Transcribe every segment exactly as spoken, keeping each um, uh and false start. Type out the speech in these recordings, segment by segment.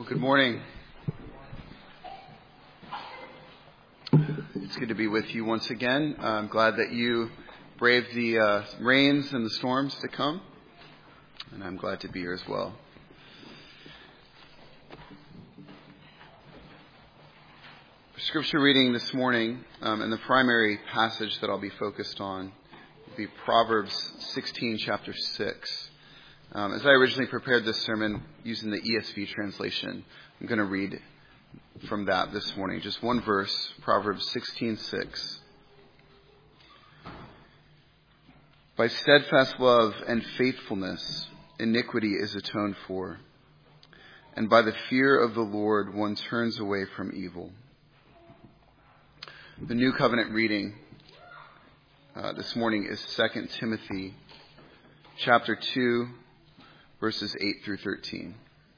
Well, good morning. It's good to be with you once again. I'm glad that you braved the uh, rains and the storms to come, and I'm glad to be here as well. Scripture reading this morning, um, and the primary passage that I'll be focused on will be Proverbs sixteen, chapter six. Um, as I originally prepared this sermon using the E S V translation, I'm going to read from that this morning. Just one verse, Proverbs sixteen six. By steadfast love and faithfulness, iniquity is atoned for, and by the fear of the Lord one turns away from evil. The New Covenant reading uh, this morning is Second Timothy chapter two, verses eight through thirteen.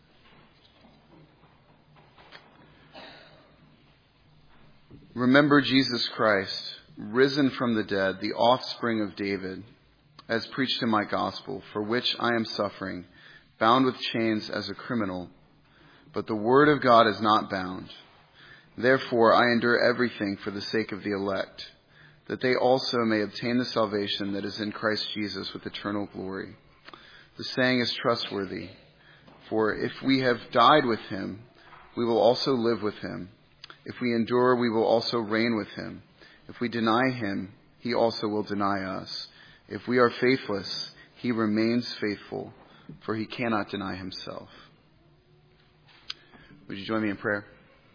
Remember Jesus Christ, risen from the dead, the offspring of David, as preached in my gospel, for which I am suffering, bound with chains as a criminal. But the word of God is not bound. Therefore I endure everything for the sake of the elect, that they also may obtain the salvation that is in Christ Jesus with eternal glory. The saying is trustworthy, for if we have died with him, we will also live with him. If we endure, we will also reign with him. If we deny him, he also will deny us. If we are faithless, he remains faithful, for he cannot deny himself. Would you join me in prayer?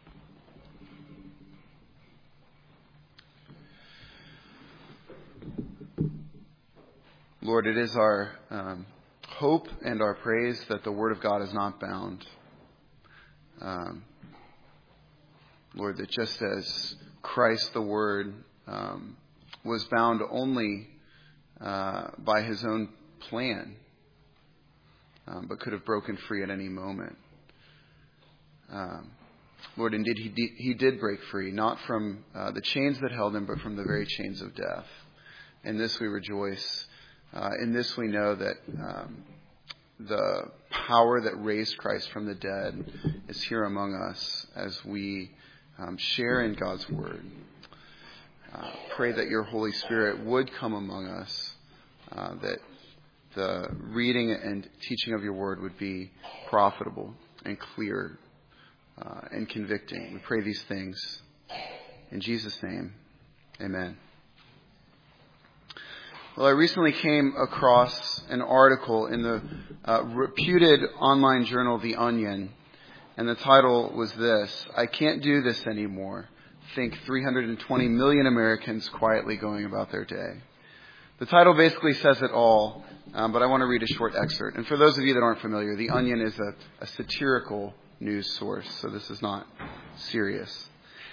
Lord, it is our um, hope and our praise that the Word of God is not bound. Um, Lord, that just as Christ the Word um, was bound only uh, by his own plan, um, but could have broken free at any moment. Um, Lord, indeed, he, de- he did break free, not from uh, the chains that held him, but from the very chains of death. In this we rejoice. Uh, in this we know that um, the power that raised Christ from the dead is here among us as we um, share in God's Word. Uh, pray that your Holy Spirit would come among us, uh, that the reading and teaching of your Word would be profitable and clear uh, and convicting. We pray these things in Jesus' name. Amen. Well, I recently came across an article in the uh, reputed online journal The Onion, and the title was this: I can't do this anymore. Think three hundred twenty million Americans quietly going about their day. The title basically says it all, um, but I want to read a short excerpt. And for those of you that aren't familiar, The Onion is a, a satirical news source, so this is not serious.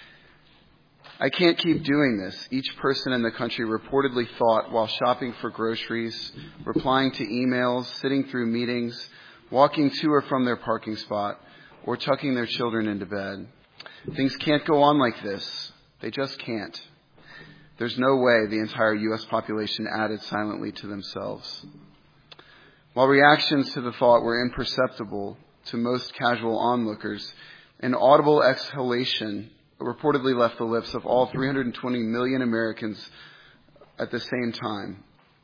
I can't keep doing this, each person in the country reportedly thought while shopping for groceries, replying to emails, sitting through meetings, walking to or from their parking spot, or tucking their children into bed. Things can't go on like this. They just can't. There's no way the entire U S population added silently to themselves. While reactions to the thought were imperceptible to most casual onlookers, an audible exhalation reportedly left the lips of all three hundred twenty million Americans at the same time.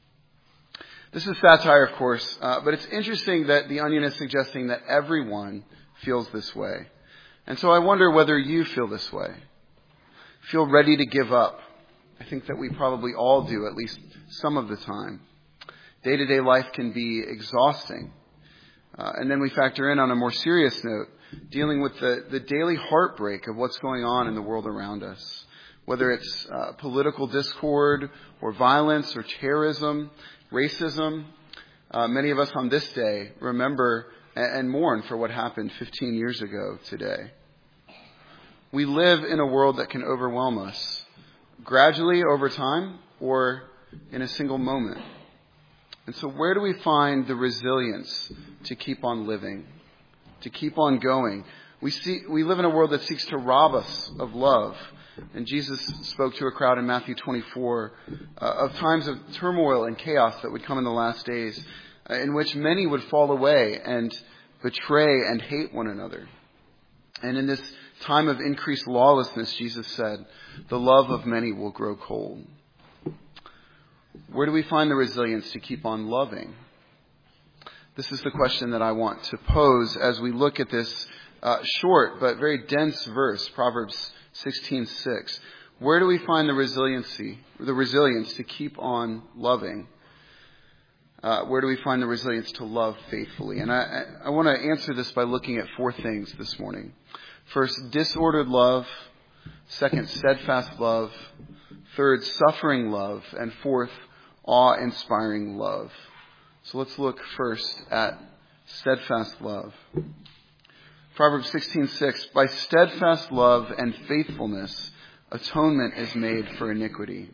This is satire, of course, uh, but it's interesting that The Onion is suggesting that everyone feels this way. And so I wonder whether you feel this way. Feel ready to give up. I think that we probably all do, at least some of the time. Day-to-day life can be exhausting. Uh, and then we factor in, on a more serious note, dealing with the, the daily heartbreak of what's going on in the world around us, whether it's uh, political discord or violence or terrorism, racism. Uh, many of us on this day remember and, and mourn for what happened fifteen years ago today. We live in a world that can overwhelm us, gradually over time or in a single moment. And so where do we find the resilience to keep on living, to keep on going? We see, we live in a world that seeks to rob us of love. And Jesus spoke to a crowd in Matthew twenty-four uh, of times of turmoil and chaos that would come in the last days, uh, in which many would fall away and betray and hate one another. And in this time of increased lawlessness, Jesus said, the love of many will grow cold. Where do we find the resilience to keep on loving? This is the question that I want to pose as we look at this uh, short but very dense verse, Proverbs sixteen six. Where do we find the resiliency, the resilience to keep on loving? Uh, where do we find the resilience to love faithfully? And I, I, I want to answer this by looking at four things this morning. First, disordered love. Second, steadfast love. Third, suffering love. And fourth, awe-inspiring love. So let's look first at steadfast love. Proverbs sixteen six. By steadfast love and faithfulness, atonement is made for iniquity.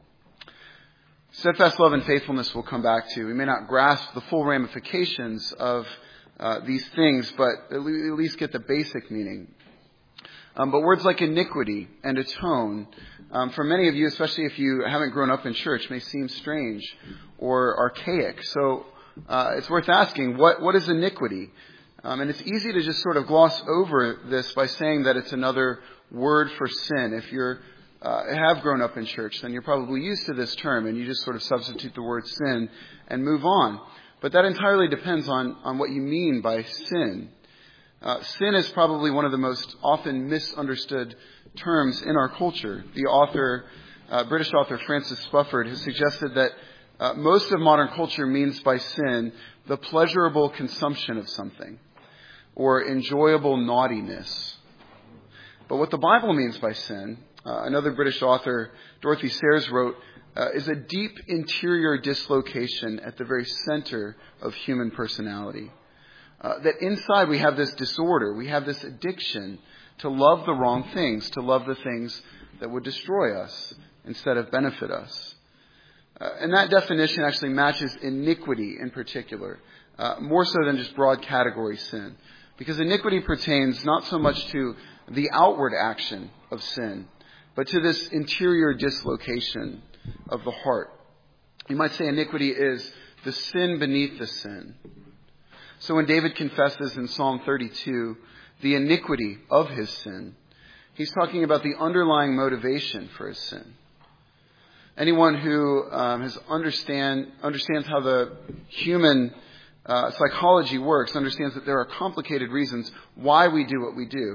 Steadfast love and faithfulness we'll come back to. We may not grasp the full ramifications of uh, these things, but at least get the basic meaning. Um, but words like iniquity and atone, um, for many of you, especially if you haven't grown up in church, may seem strange or archaic. So uh, it's worth asking, what what is iniquity? Um, and it's easy to just sort of gloss over this by saying that it's another word for sin. If you're uh, have grown up in church, then you're probably used to this term, and you just sort of substitute the word sin and move on. But that entirely depends on, on what you mean by sin. Uh, sin is probably one of the most often misunderstood terms in our culture. The author, uh, British author Francis Spufford, has suggested that uh, most of modern culture means by sin the pleasurable consumption of something or enjoyable naughtiness. But what the Bible means by sin, uh, another British author, Dorothy Sayers, wrote, uh, is a deep interior dislocation at the very center of human personality. Uh, that inside we have this disorder, we have this addiction to love the wrong things, to love the things that would destroy us instead of benefit us. Uh, and that definition actually matches iniquity in particular, uh, more so than just broad category sin. Because iniquity pertains not so much to the outward action of sin, but to this interior dislocation of the heart. You might say iniquity is the sin beneath the sin. So when David confesses in Psalm thirty-two the iniquity of his sin, he's talking about the underlying motivation for his sin. Anyone who um, has understand understands how the human uh, psychology works understands that there are complicated reasons why we do what we do.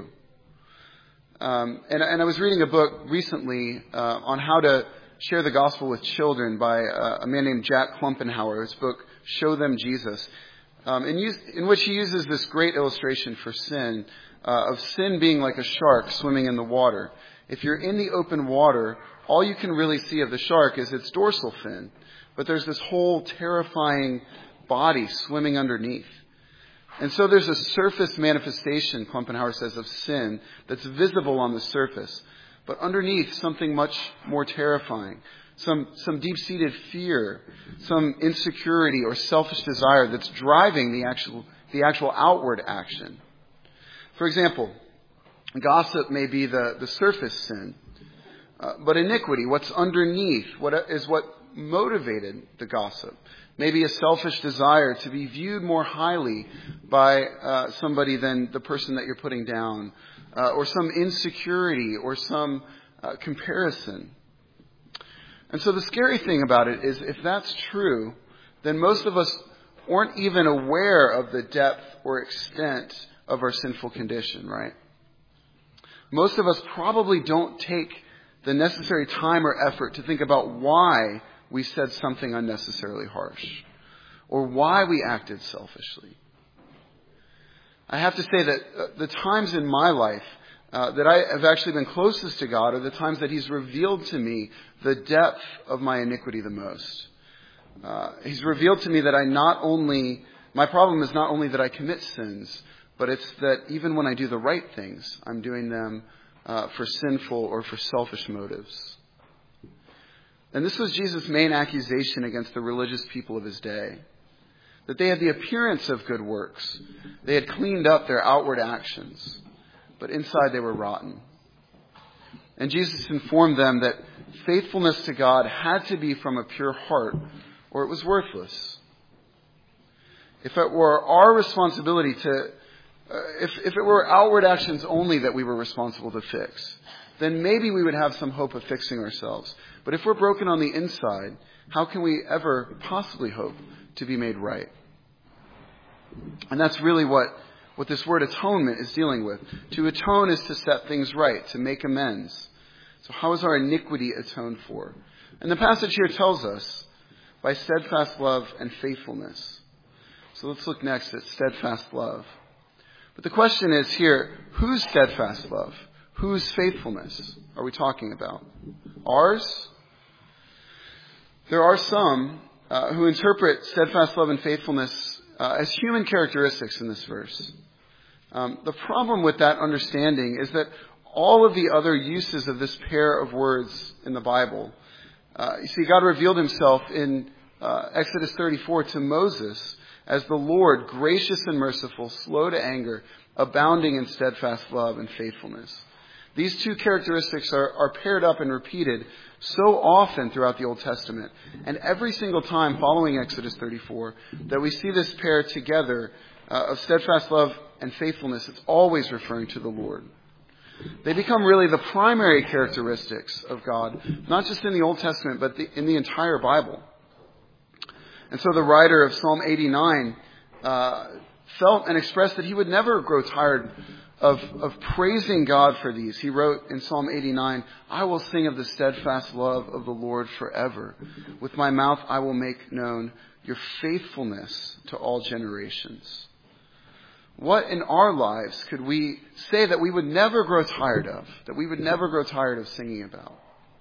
Um, and, and I was reading a book recently uh, on how to share the gospel with children by uh, a man named Jack Klumpenhauer. His book, Show Them Jesus. Um, in, use, in which he uses this great illustration for sin, uh, of sin being like a shark swimming in the water. If you're in the open water, all you can really see of the shark is its dorsal fin. But there's this whole terrifying body swimming underneath. And so there's a surface manifestation, Klumpenhauer says, of sin that's visible on the surface. But underneath, something much more terrifying. Some some deep-seated fear, some insecurity or selfish desire that's driving the actual the actual outward action. For example, gossip may be the, the surface sin, uh, but iniquity, what's underneath, what is what motivated the gossip? Maybe a selfish desire to be viewed more highly by uh, somebody than the person that you're putting down, uh, or some insecurity or some uh, comparison. And so the scary thing about it is if that's true, then most of us aren't even aware of the depth or extent of our sinful condition, right? Most of us probably don't take the necessary time or effort to think about why we said something unnecessarily harsh or why we acted selfishly. I have to say that the times in my life Uh, that I have actually been closest to God are the times that He's revealed to me the depth of my iniquity the most. Uh, he's revealed to me that I not only, my problem is not only that I commit sins, but it's that even when I do the right things, I'm doing them uh, for sinful or for selfish motives. And this was Jesus' main accusation against the religious people of His day. That they had the appearance of good works. They had cleaned up their outward actions. But inside they were rotten. And Jesus informed them that faithfulness to God had to be from a pure heart, or it was worthless. If it were our responsibility to Uh, if, if it were outward actions only that we were responsible to fix, then maybe we would have some hope of fixing ourselves. But if we're broken on the inside, how can we ever possibly hope to be made right? And that's really what, what this word atonement is dealing with. To atone is to set things right, to make amends. So how is our iniquity atoned for? And the passage here tells us, by steadfast love and faithfulness. So let's look next at steadfast love. But the question is here, whose steadfast love? Whose faithfulness are we talking about? Ours? There are some uh, who interpret steadfast love and faithfulness uh, as human characteristics in this verse. Um, the problem with that understanding is that all of the other uses of this pair of words in the Bible, uh, you see, God revealed himself in uh, Exodus thirty-four to Moses as the Lord, gracious and merciful, slow to anger, abounding in steadfast love and faithfulness. These two characteristics are, are paired up and repeated so often throughout the Old Testament. And every single time following Exodus thirty-four that we see this pair together uh, of steadfast love and faithfulness, it's always referring to the Lord. They become really the primary characteristics of God, not just in the Old Testament, but the, in the entire Bible. And so the writer of Psalm eighty-nine uh, felt and expressed that he would never grow tired of, of praising God for these. He wrote in Psalm eighty-nine, I will sing of the steadfast love of the Lord forever. With my mouth I will make known your faithfulness to all generations. What in our lives could we say that we would never grow tired of, that we would never grow tired of singing about?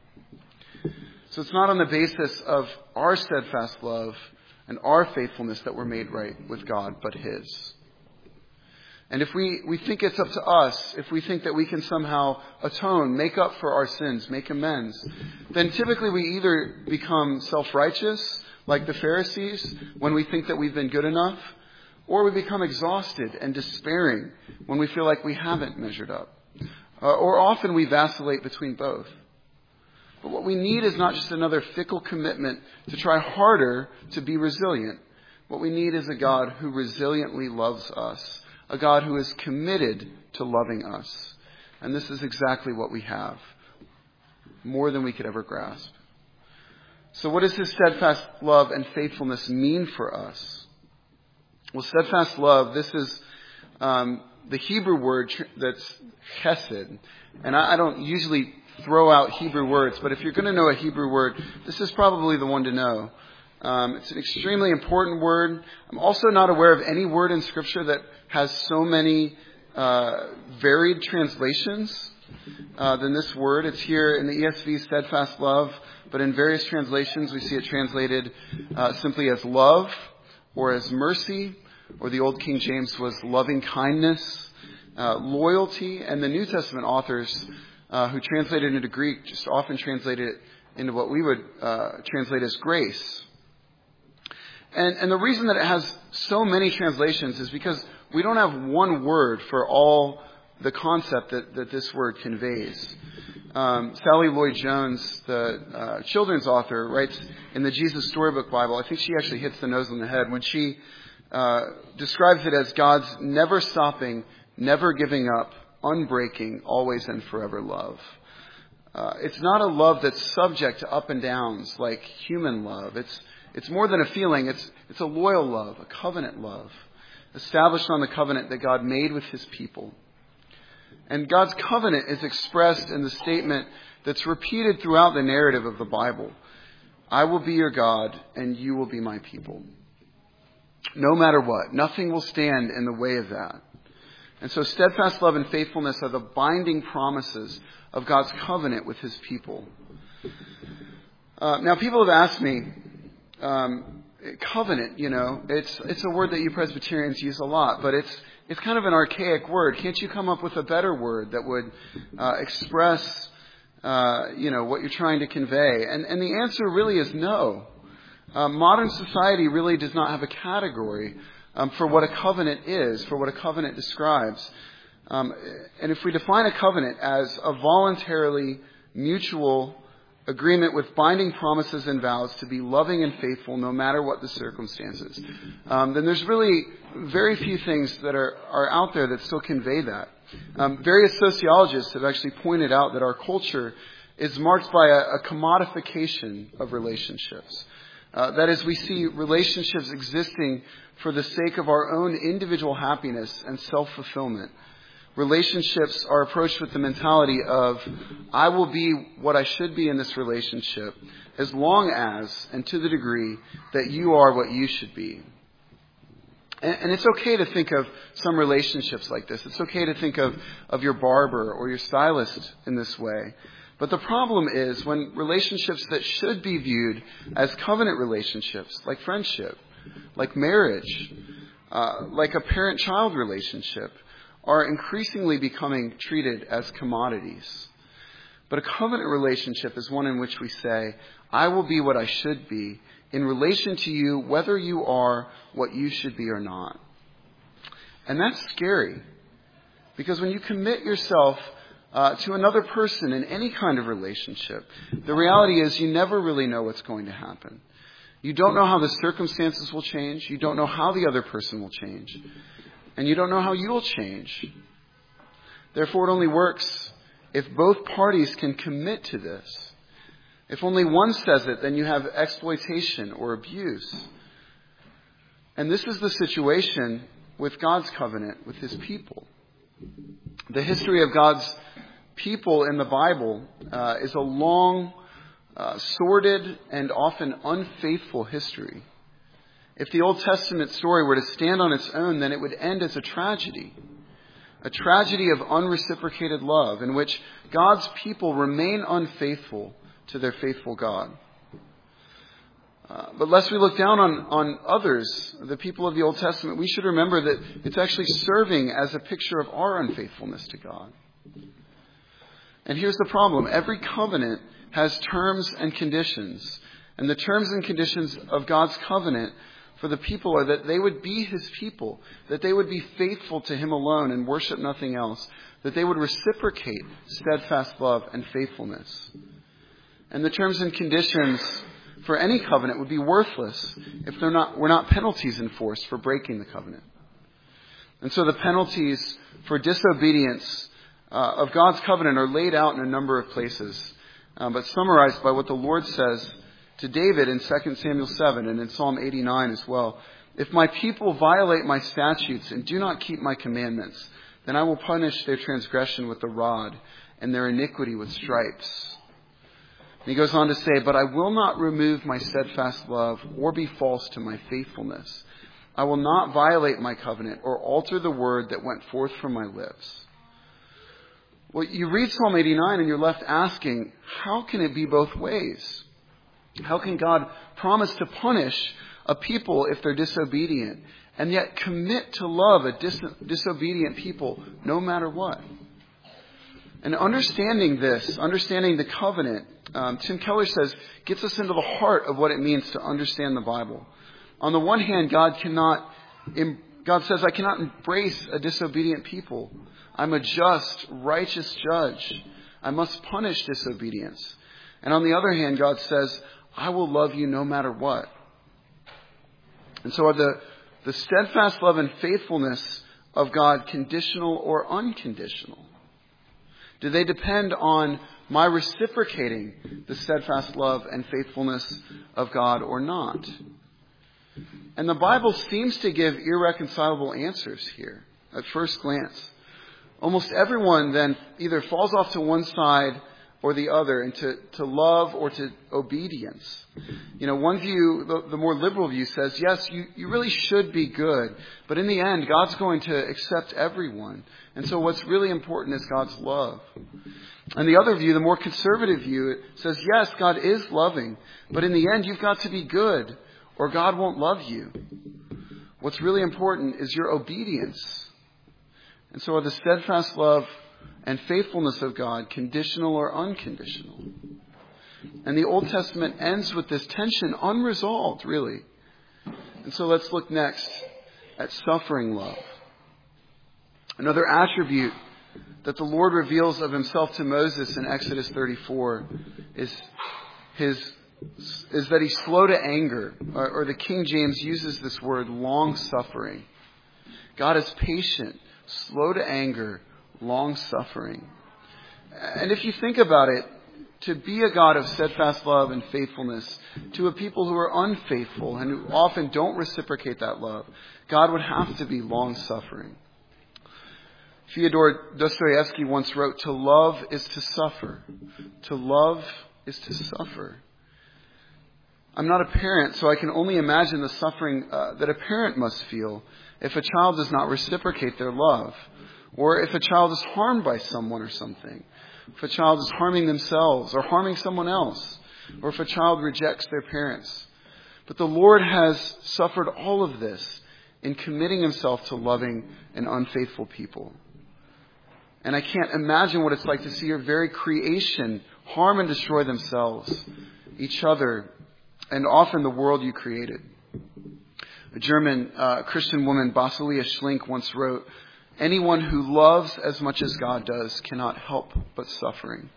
So it's not on the basis of our steadfast love and our faithfulness that we're made right with God, but his. And if we, we think it's up to us, if we think that we can somehow atone, make up for our sins, make amends, then typically we either become self-righteous, like the Pharisees, when we think that we've been good enough, or we become exhausted and despairing when we feel like we haven't measured up. Uh, or often we vacillate between both. But what we need is not just another fickle commitment to try harder to be resilient. What we need is a God who resiliently loves us. A God who is committed to loving us. And this is exactly what we have. More than we could ever grasp. So what does his steadfast love and faithfulness mean for us? Well, steadfast love, this is um, the Hebrew word that's chesed. And I, I don't usually throw out Hebrew words, but if you're going to know a Hebrew word, this is probably the one to know. Um, it's an extremely important word. I'm also not aware of any word in Scripture that has so many uh, varied translations uh, than this word. It's here in the E S V, steadfast love, but in various translations we see it translated uh, simply as love or as mercy, or the Old King James was loving kindness, uh, loyalty, and the New Testament authors uh, who translated it into Greek just often translated it into what we would uh, translate as grace. And, and the reason that it has so many translations is because we don't have one word for all the concept that, that this word conveys. Um, Sally Lloyd-Jones, the uh, children's author, writes in the Jesus Storybook Bible, I think she actually hits the nose on the head when she uh, describes it as God's never stopping, never giving up, unbreaking, always and forever love. Uh, it's not a love that's subject to up and downs like human love. It's It's more than a feeling. It's it's a loyal love, a covenant love, established on the covenant that God made with his people. And God's covenant is expressed in the statement that's repeated throughout the narrative of the Bible. I will be your God, and you will be my people. No matter what, nothing will stand in the way of that. And so steadfast love and faithfulness are the binding promises of God's covenant with his people. Uh, now, people have asked me, Um, covenant, you know, it's it's a word that you Presbyterians use a lot, but it's it's kind of an archaic word. Can't you come up with a better word that would uh, express, uh, you know, what you're trying to convey? And and the answer really is no. Uh, modern society really does not have a category um, for what a covenant is, for what a covenant describes. Um, and if we define a covenant as a voluntarily mutual agreement with binding promises and vows to be loving and faithful no matter what the circumstances, um, then there's really very few things that are, are out there that still convey that. Um, various sociologists have actually pointed out that our culture is marked by a, a commodification of relationships. Uh, that is, we see relationships existing for the sake of our own individual happiness and self-fulfillment. Relationships are approached with the mentality of, I will be what I should be in this relationship as long as and to the degree that you are what you should be. And, and it's okay to think of some relationships like this. It's okay to think of, of your barber or your stylist in this way. But the problem is when relationships that should be viewed as covenant relationships, like friendship, like marriage, uh, like a parent-child relationship, are increasingly becoming treated as commodities. But a covenant relationship is one in which we say, I will be what I should be in relation to you, whether you are what you should be or not. And that's scary, because when you commit yourself uh, to another person in any kind of relationship, the reality is you never really know what's going to happen. You don't know how the circumstances will change. You don't know how the other person will change. And you don't know how you'll change. Therefore, it only works if both parties can commit to this. If only one says it, then you have exploitation or abuse. And this is the situation with God's covenant with His people. The history of God's people in the Bible uh, is a long, uh, sordid, and often unfaithful history. If the Old Testament story were to stand on its own, then it would end as a tragedy. A tragedy of unreciprocated love in which God's people remain unfaithful to their faithful God. Uh, but lest we look down on, on others, the people of the Old Testament, we should remember that it's actually serving as a picture of our unfaithfulness to God. And here's the problem. Every covenant has terms and conditions. And the terms and conditions of God's covenant for the people are that they would be His people, that they would be faithful to Him alone and worship nothing else, that they would reciprocate steadfast love and faithfulness. And the terms and conditions for any covenant would be worthless if there not, were not penalties enforced for breaking the covenant. And so the penalties for disobedience uh, of God's covenant are laid out in a number of places, uh, but summarized by what the Lord says to David in Second Samuel seven and in Psalm eighty-nine as well. If my people violate my statutes and do not keep my commandments, then I will punish their transgression with the rod and their iniquity with stripes. And he goes on to say, but I will not remove my steadfast love or be false to my faithfulness. I will not violate my covenant or alter the word that went forth from my lips. Well, you read Psalm eighty-nine and you're left asking, how can it be both ways? How can God promise to punish a people if they're disobedient and yet commit to love a dis- disobedient people no matter what? And understanding this, understanding the covenant, um, Tim Keller says, gets us into the heart of what it means to understand the Bible. On the one hand, God cannot, God says, I cannot embrace a disobedient people. I'm a just, righteous judge. I must punish disobedience. And on the other hand, God says, I will love you no matter what. And so are the, the steadfast love and faithfulness of God conditional or unconditional? Do they depend on my reciprocating the steadfast love and faithfulness of God or not? And the Bible seems to give irreconcilable answers here at first glance. Almost everyone then either falls off to one side or the other, into to love or to obedience. You know, one view, the, the more liberal view, says, yes, you, you really should be good, but in the end, God's going to accept everyone. And so what's really important is God's love. And the other view, the more conservative view, says, yes, God is loving, but in the end, you've got to be good, or God won't love you. What's really important is your obedience. And so are the steadfast love and faithfulness of God conditional or unconditional? And the Old Testament ends with this tension unresolved, really. And so let's look next at suffering love. Another attribute that the Lord reveals of Himself to Moses in Exodus thirty-four is his, is that he's slow to anger, or, or the King James uses this word, long-suffering. God is patient, slow to anger, long-suffering. And if you think about it, to be a God of steadfast love and faithfulness to a people who are unfaithful and who often don't reciprocate that love, God would have to be long-suffering. Fyodor Dostoevsky once wrote, "To love is to suffer. To love is to suffer." I'm not a parent, so I can only imagine the suffering uh, that a parent must feel if a child does not reciprocate their love, or if a child is harmed by someone or something, if a child is harming themselves or harming someone else, or if a child rejects their parents. But the Lord has suffered all of this in committing himself to loving an unfaithful people. And I can't imagine what it's like to see your very creation harm and destroy themselves, each other, and often the world you created. A German uh, Christian woman, Basilia Schlink, once wrote, "Anyone who loves as much as God does cannot help but suffering."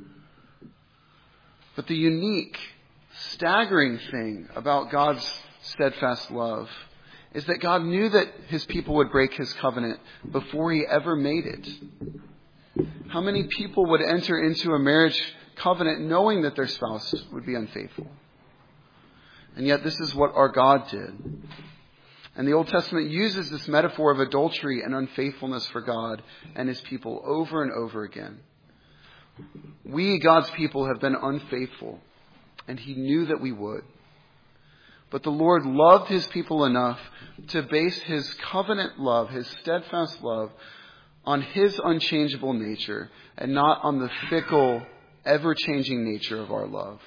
But the unique, staggering thing about God's steadfast love is that God knew that his people would break his covenant before he ever made it. How many people would enter into a marriage covenant knowing that their spouse would be unfaithful? And yet this is what our God did. And the Old Testament uses this metaphor of adultery and unfaithfulness for God and his people over and over again. We, God's people, have been unfaithful, and he knew that we would. But the Lord loved his people enough to base his covenant love, his steadfast love, on his unchangeable nature and not on the fickle, ever-changing nature of our love.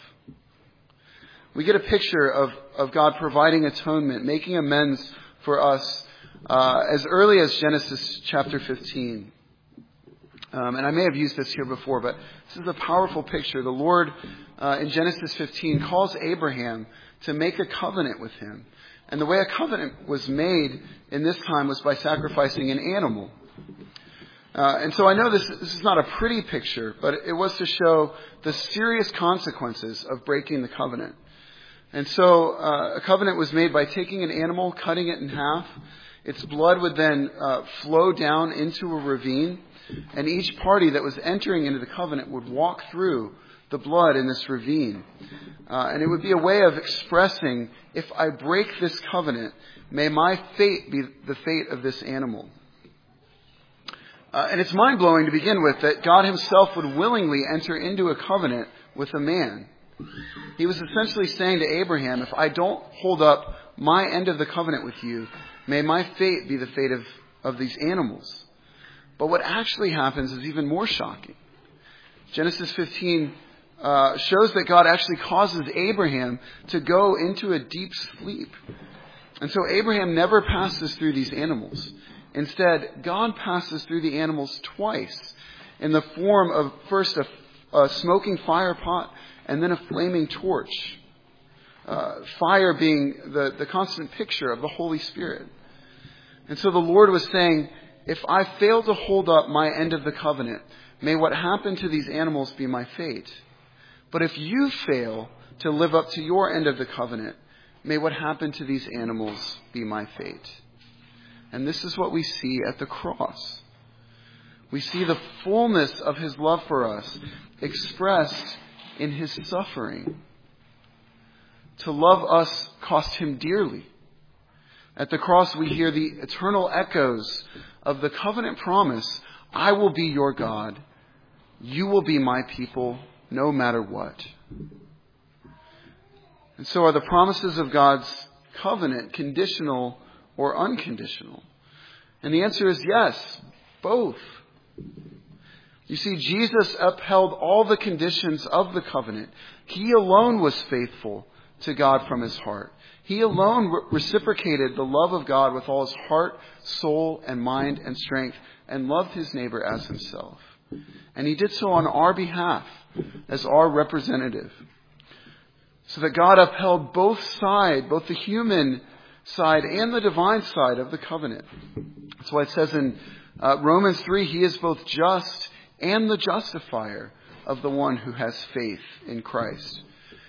We get a picture of, of God providing atonement, making amends for us uh, as early as Genesis chapter fifteen. Um, and I may have used this here before, but this is a powerful picture. The Lord uh, in Genesis fifteen calls Abraham to make a covenant with him. And the way a covenant was made in this time was by sacrificing an animal. Uh, and so I know this, this is not a pretty picture, but it was to show the serious consequences of breaking the covenant. And so uh, a covenant was made by taking an animal, cutting it in half. Its blood would then uh, flow down into a ravine, and each party that was entering into the covenant would walk through the blood in this ravine. Uh, and it would be a way of expressing, if I break this covenant, may my fate be the fate of this animal. Uh, and it's mind-blowing to begin with that God himself would willingly enter into a covenant with a man. He was essentially saying to Abraham, if I don't hold up my end of the covenant with you, may my fate be the fate of, of these animals. But what actually happens is even more shocking. Genesis fifteen uh, shows that God actually causes Abraham to go into a deep sleep. And so Abraham never passes through these animals. Instead, God passes through the animals twice in the form of first a, a smoking fire pot and then a flaming torch. Uh, fire being the, the constant picture of the Holy Spirit. And so the Lord was saying, if I fail to hold up my end of the covenant, may what happened to these animals be my fate. But if you fail to live up to your end of the covenant, may what happened to these animals be my fate. And this is what we see at the cross. We see the fullness of his love for us expressed in his suffering. To love us cost him dearly. At the cross we hear the eternal echoes of the covenant promise, I will be your God. You will be my people no matter what. And so are the promises of God's covenant conditional or unconditional? And the answer is yes, both. You see, Jesus upheld all the conditions of the covenant. He alone was faithful to God from his heart. He alone re- reciprocated the love of God with all his heart, soul, and mind and strength, and loved his neighbor as himself. And he did so on our behalf as our representative. So that God upheld both sides, both the human side and the divine side of the covenant. That's why it says in uh, Romans three, he is both just and the justifier of the one who has faith in Christ.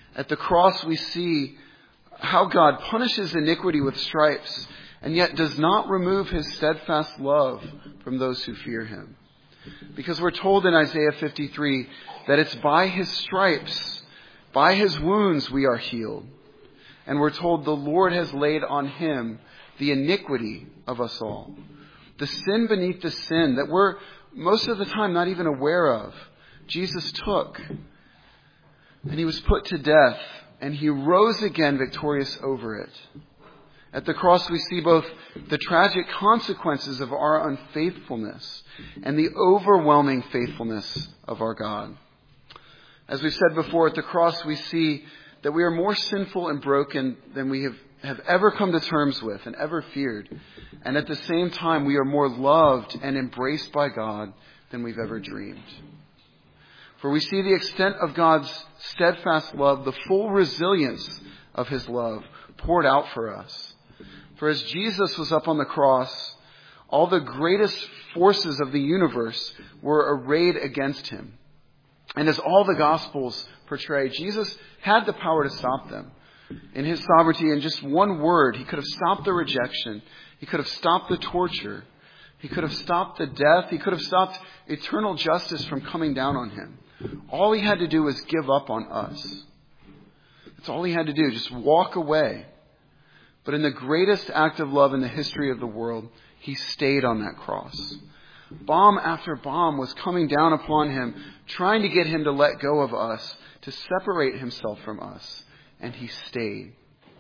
At the cross we see how God punishes iniquity with stripes and yet does not remove his steadfast love from those who fear him. Because we're told in Isaiah fifty-three that it's by his stripes, by his wounds we are healed. And we're told the Lord has laid on him the iniquity of us all. The sin beneath the sin that we're most of the time not even aware of, Jesus took. And he was put to death, and he rose again victorious over it. At the cross we see both the tragic consequences of our unfaithfulness and the overwhelming faithfulness of our God. As we said before, at the cross we see that we are more sinful and broken than we have, have ever come to terms with and ever feared. And at the same time, we are more loved and embraced by God than we've ever dreamed. For we see the extent of God's steadfast love, the full resilience of his love poured out for us. For as Jesus was up on the cross, all the greatest forces of the universe were arrayed against him. And as all the Gospels portray, Jesus had the power to stop them. In his sovereignty, in just one word, he could have stopped the rejection. He could have stopped the torture. He could have stopped the death. He could have stopped eternal justice from coming down on him. All he had to do was give up on us. That's all he had to do, just walk away. But in the greatest act of love in the history of the world, he stayed on that cross. Bomb after bomb was coming down upon him, trying to get him to let go of us, to separate himself from us. And he stayed.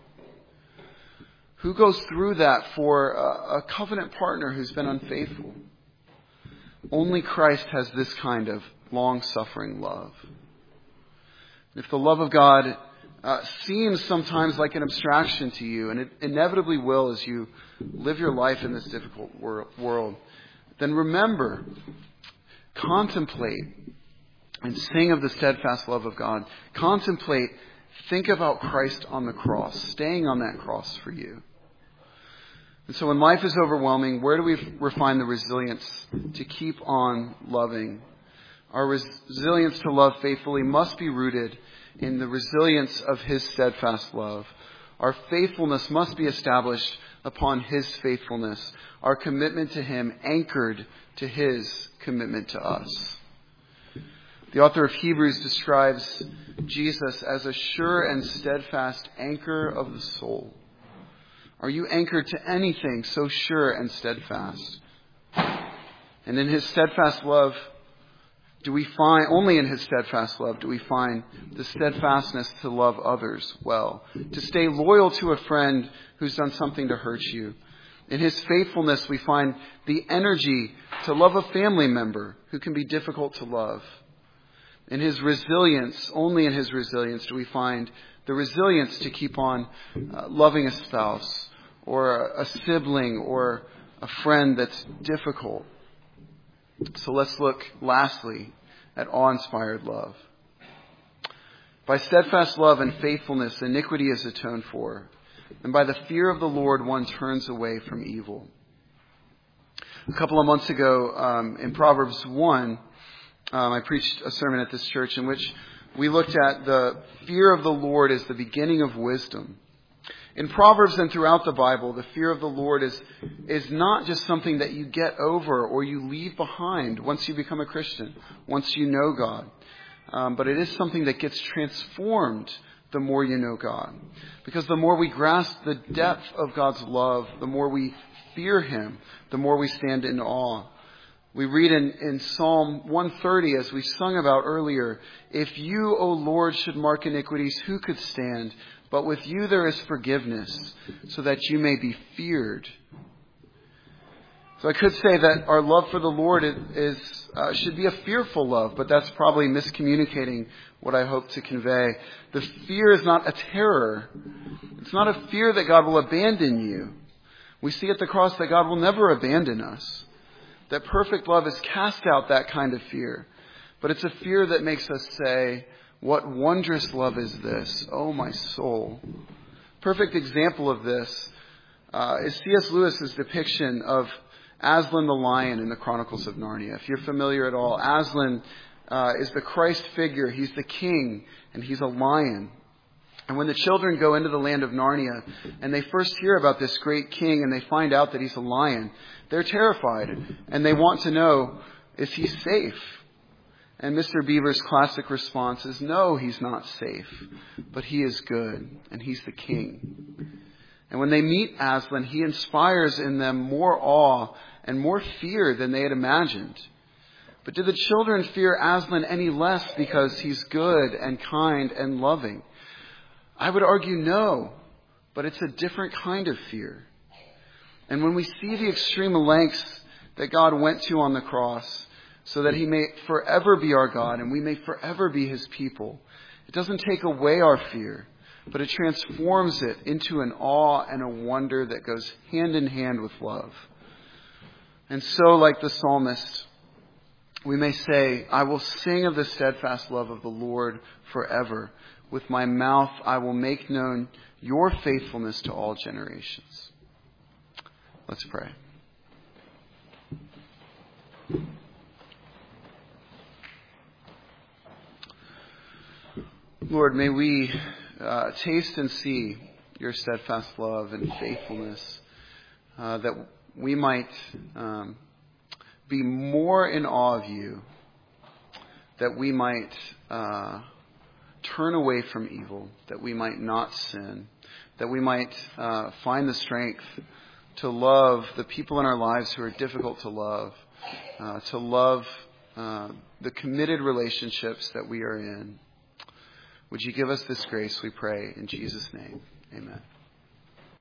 Who goes through that for a, a covenant partner who's been unfaithful? Only Christ has this kind of long-suffering love. If the love of God uh, seems sometimes like an abstraction to you, and it inevitably will as you live your life in this difficult wor- world, then remember, contemplate, and sing of the steadfast love of God. Contemplate, think about Christ on the cross, staying on that cross for you. And so when life is overwhelming, where do we find the resilience to keep on loving? Our resilience to love faithfully must be rooted in the resilience of his steadfast love. Our faithfulness must be established upon his faithfulness. Our commitment to him anchored to his commitment to us. The author of Hebrews describes Jesus as a sure and steadfast anchor of the soul. Are you anchored to anything so sure and steadfast? And in his steadfast love, do we find, only in his steadfast love, do we find the steadfastness to love others well, to stay loyal to a friend who's done something to hurt you. In his faithfulness, we find the energy to love a family member who can be difficult to love. In his resilience, only in his resilience do we find the resilience to keep on uh, loving a spouse or a, a sibling or a friend that's difficult. So let's look lastly at awe-inspired love. By steadfast love and faithfulness, iniquity is atoned for. And by the fear of the Lord, one turns away from evil. A couple of months ago, um, in Proverbs one, um, I preached a sermon at this church in which we looked at the fear of the Lord as the beginning of wisdom. In Proverbs and throughout the Bible, the fear of the Lord is, is not just something that you get over or you leave behind once you become a Christian, once you know God. Um, but it is something that gets transformed the more you know God. Because the more we grasp the depth of God's love, the more we fear him, the more we stand in awe. We read in, in Psalm one thirty, as we sung about earlier, if you, O Lord, should mark iniquities, who could stand? But with you there is forgiveness, so that you may be feared. So I could say that our love for the Lord is, is uh, should be a fearful love, but that's probably miscommunicating what I hope to convey. The fear is not a terror. It's not a fear that God will abandon you. We see at the cross that God will never abandon us. That perfect love has cast out that kind of fear. But it's a fear that makes us say, what wondrous love is this, oh my soul. Perfect example of this uh, is C S Lewis's depiction of Aslan the lion in the Chronicles of Narnia. If you're familiar at all, Aslan uh, is the Christ figure. He's the king and he's a lion. And when the children go into the land of Narnia and they first hear about this great king and they find out that he's a lion, they're terrified and they want to know, is he safe? And Mister Beaver's classic response is, no, he's not safe, but he is good and he's the king. And when they meet Aslan, he inspires in them more awe and more fear than they had imagined. But did the children fear Aslan any less because he's good and kind and loving? I would argue no, but it's a different kind of fear. And when we see the extreme lengths that God went to on the cross so that he may forever be our God and we may forever be his people, it doesn't take away our fear, but it transforms it into an awe and a wonder that goes hand in hand with love. And so, like the psalmist, we may say, I will sing of the steadfast love of the Lord forever. With my mouth I will make known your faithfulness to all generations. Let's pray. Lord, may we uh, taste and see your steadfast love and faithfulness, uh, that we might um, be more in awe of you, that we might uh, turn away from evil, that we might not sin, that we might uh, find the strength to love the people in our lives who are difficult to love, uh, to love uh, the committed relationships that we are in. Would you give us this grace, we pray, in Jesus' name. Amen.